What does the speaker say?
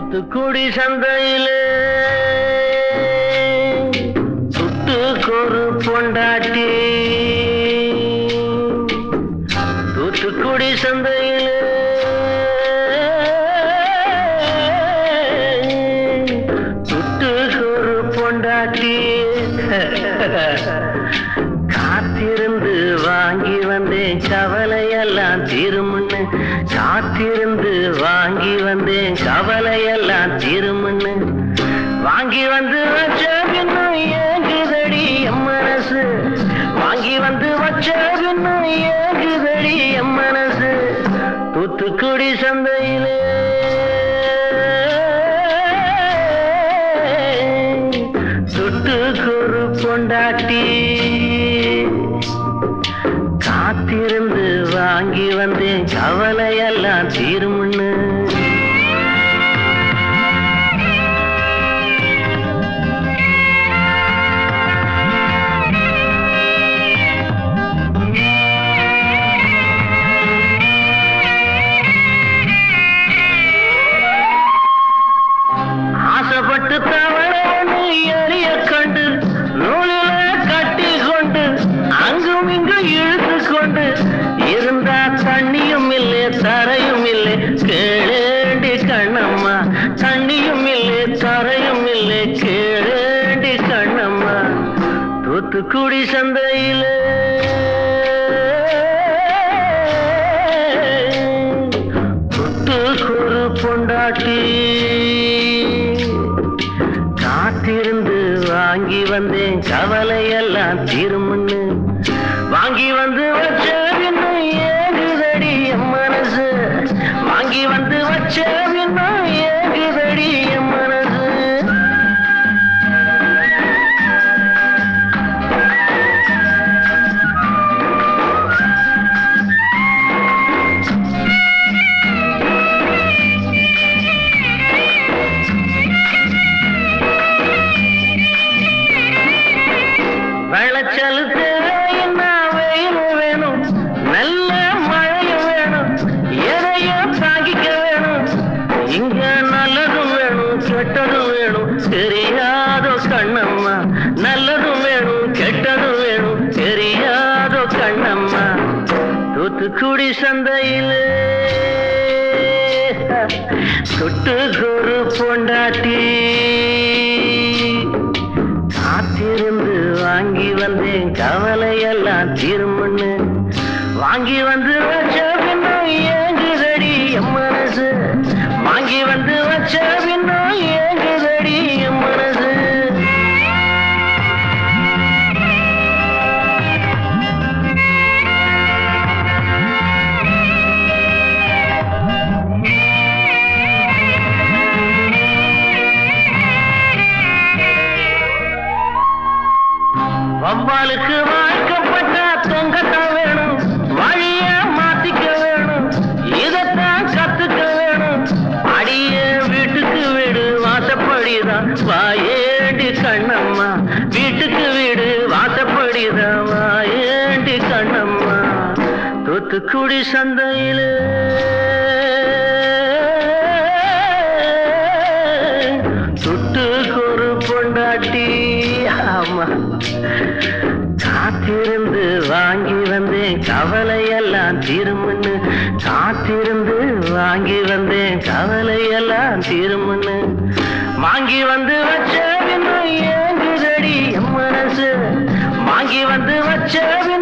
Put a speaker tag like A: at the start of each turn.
A: தூத்துக்குடி சந்தையிலே சுட்டுக்கொரு பொண்டாட்டி. தூத்துக்குடி சந்தையிலே சுட்டுக்கொரு பொண்டாட்டி. காத்திருந்து வாங்கி வந்தேன் கவலையெல்லாம் தீருமுன்னு. காத்திருந்து வாங்கி வந்தேன் கவலையெல்லாம் தீருமுன்னு. வாங்கி வந்து வச்ச பின்னும் ஏங்குதடி என் மனசு. வாங்கி வந்து வச்ச பின்னும் ஏங்குதடி என் மனசு. தூத்துக்குடி சந்தையிலே சுட்டுக்கொரு பொண்டாட்டி. காத்திருந்து வாங்கி வந்தேன் கவலையெல்லாம் தீருமுன்னு. ஆசைப்பட்டு தவளைன்னு எரிய கண்டு நூலில கட்டி கொண்டு அங்கும் இங்கு இழுத்து கொண்டு இருந்தா தண்ணியும் இல்லை தரையும் இல்லை கேளேண்டி கண்ணம்மா. தண்ணியும் இல்லை தரையும் இல்லை கேளேண்டி கண்ணம்மா. தூத்துக்குடி சந்தையிலே சுட்டுக்கொரு பொண்டாட்டி. காத்திருந்து வாங்கி வந்தேன் கவலையெல்லாம் தீருமுன்னு. வாங்கி வந்து வச்ச பின்னும் ஏங்குதடி என் மனசு. வாங்கி வந்து வச்ச பின்னும் ஏங்குதடி என் மனசு. வெள்ளச்சல் தேவைன்னா வெயில் வேணும், நல்ல மழையும் வேணும், எதையும் தாங்கிக்க வேணும். இங்க நல்லதும் வேணும் கெட்டதும் வேணும் தெரியாதோ கண்ணம்மா. நல்லதும் வேணும் கெட்டதும் வேணும் தெரியாதோ கண்ணம்மா. தூத்துக்குடி சந்தையிலே சுட்டுக்கொரு பொண்டாட்டி. காத்திருந்து வாங்கி வந்தேன் கவலையெல்லாம் தீருமுன்னு. வாங்கி வந்து வச்ச பின்னும் ஏங்குதடி என் மனசு. வாங்கி வந்து வச்ச பின்னும் ஏங்குதடி என் மனசு. வவ்வாலுக்கு வாழ்க்கப்பட்ட தொங்கத்தான் வேணும், வழிய மாத்திக்க வேணும், இதத்தான் கத்துக்க வேணும். அடிய வீட்டுக்கு வீடு வாசப்படிதான் வாயேண்டி கண்ணம்மா. வீட்டுக்கு வீடு வாசப்படிதான் வாயேண்டி கண்ணம்மா. தூத்துக்குடி சந்தையிலே சுட்டுக்கொரு பொண்டாட்டி. ஆமா, காத்திருந்து வாங்கி வந்தேன் கவலையெல்லாம் தீருமுன்னு. காத்திருந்து வாங்கி வந்தேன் கவலையெல்லாம் தீருமுன்னு. வாங்கி வந்து வச்ச பின்னும் ஏங்குதடி என் மனசு. வாங்கி வந்து வச்ச